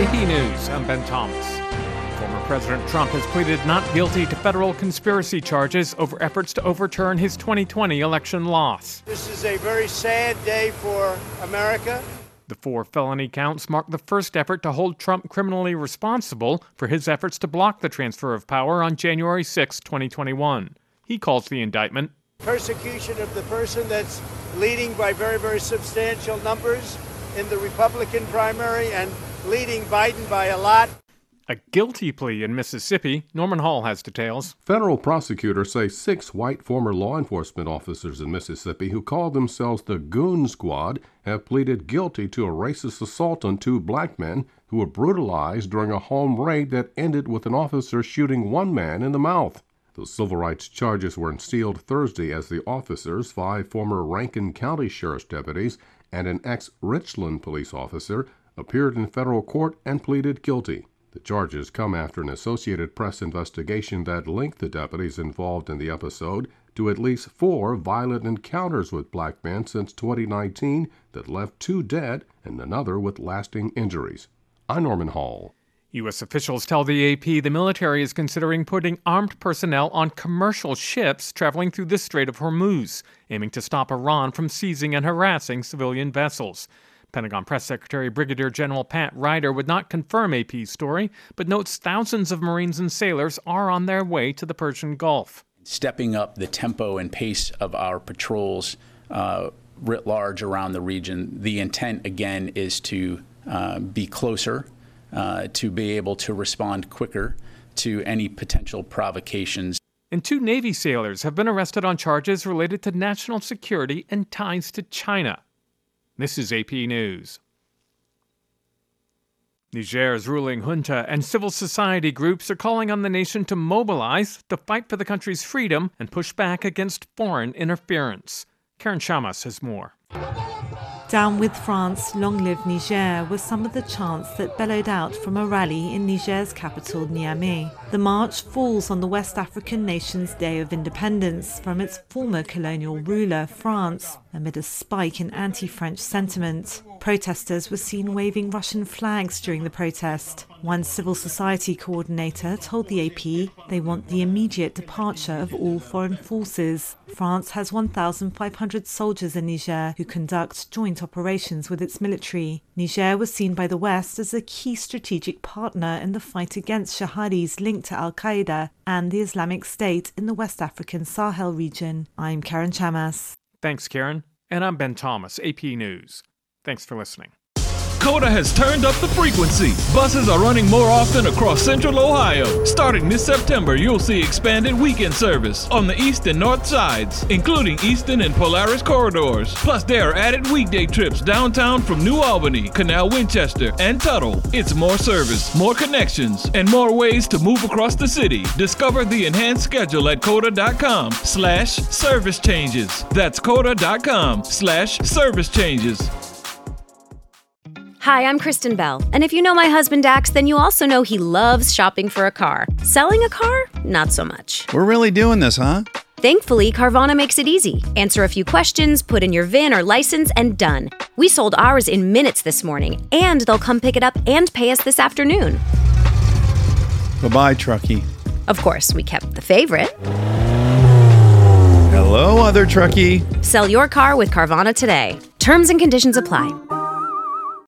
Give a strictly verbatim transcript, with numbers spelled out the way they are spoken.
A P News, I'm Ben Thomas. Former President Trump has pleaded not guilty to federal conspiracy charges over efforts to overturn his twenty twenty election loss. This is a very sad day for America. The four felony counts mark the first effort to hold Trump criminally responsible for his efforts to block the transfer of power on January sixth, twenty twenty-one. He calls the indictment persecution of the person that's leading by very, very substantial numbers in the Republican primary and leading Biden by a lot. A guilty plea in Mississippi. Norman Hall has details. Federal prosecutors say six white former law enforcement officers in Mississippi who call themselves the Goon Squad have pleaded guilty to a racist assault on two black men who were brutalized during a home raid that ended with an officer shooting one man in the mouth. The civil rights charges were unsealed Thursday as the officers, five former Rankin County Sheriff's deputies and an ex-Richland police officer, appeared in federal court and pleaded guilty. The charges come after an Associated Press investigation that linked the deputies involved in the episode to at least four violent encounters with black men since twenty nineteen that left two dead and another with lasting injuries. I'm Norman Hall. U S officials tell the A P the military is considering putting armed personnel on commercial ships traveling through the Strait of Hormuz, aiming to stop Iran from seizing and harassing civilian vessels. Pentagon Press Secretary Brigadier General Pat Ryder would not confirm A P's story, but notes thousands of Marines and sailors are on their way to the Persian Gulf. Stepping up the tempo and pace of our patrols uh, writ large around the region. The intent, again, is to uh, be closer, uh, to be able to respond quicker to any potential provocations. And two Navy sailors have been arrested on charges related to national security and ties to China. This is A P News. Niger's ruling junta and civil society groups are calling on the nation to mobilize to fight for the country's freedom and push back against foreign interference. Karen Chamas has more. Down with France, long live Niger was some of the chants that bellowed out from a rally in Niger's capital, Niamey. The march falls on the West African nation's Day of Independence from its former colonial ruler, France, amid a spike in anti-French sentiment. Protesters were seen waving Russian flags during the protest. One civil society coordinator told the A P they want the immediate departure of all foreign forces. France has one thousand five hundred soldiers in Niger who conduct joint operations with its military. Niger was seen by the West as a key strategic partner in the fight against jihadis linked to Al-Qaeda and the Islamic State in the West African Sahel region. I'm Karen Chamas. Thanks, Karen. And I'm Ben Thomas, A P News. Thanks for listening. Coda has turned up the frequency. Buses are running more often across Central Ohio. Starting this September, you'll see expanded weekend service on the east and north sides, including Easton and Polaris corridors. Plus, there are added weekday trips downtown from New Albany, Canal Winchester, and Tuttle. It's more service, more connections, and more ways to move across the city. Discover the enhanced schedule at coda.com slash service changes. That's coda.com slash service changes. Hi, I'm Kristen Bell, and if you know my husband Dax, then you also know he loves shopping for a car. Selling a car? Not so much. We're really doing this, huh? Thankfully, Carvana makes it easy. Answer a few questions, put in your V I N or license, and done. We sold ours in minutes this morning, and they'll come pick it up and pay us this afternoon. Bye-bye, truckie. Of course, we kept the favorite. Hello, other truckie. Sell your car with Carvana today. Terms and conditions apply.